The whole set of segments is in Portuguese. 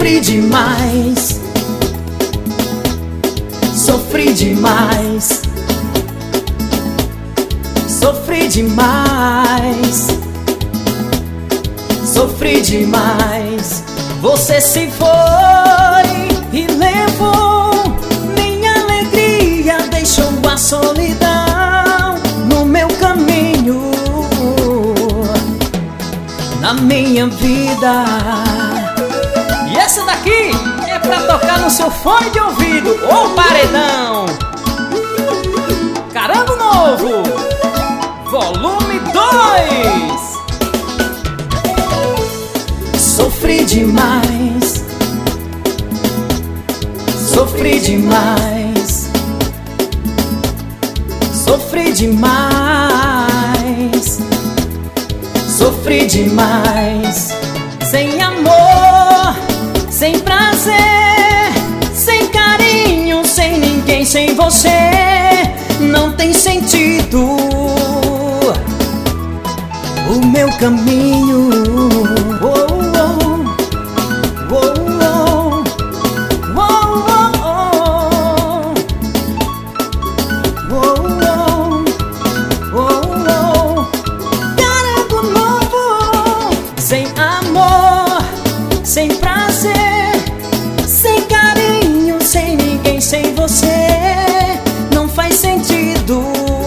Sofri demais, sofri demais, sofri demais, sofri demais. Você se foi e levou minha alegria, deixou a solidão no meu caminho, na minha vida. E essa daqui é pra tocar no seu fone de ouvido ou paredão. Carango Novo, volume 2. Sofri demais, sofri demais, sofri demais, sofri demais. Sem amor, sem prazer, sem carinho, sem ninguém, sem você, não tem sentido o meu caminho. Oh, oh, oh, oh, oh, oh, oh, oh. Carango Novo. Sem amor, sem prazer, sem carinho, sem ninguém, sem você, não faz sentido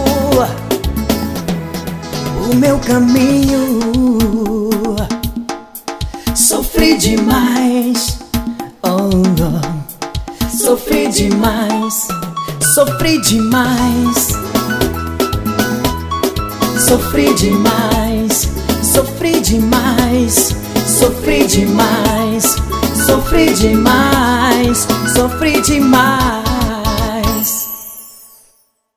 o meu caminho. Sofri demais, oh não. Sofri demais, sofri demais, sofri demais, sofri demais, sofri demais, sofri demais, sofri demais.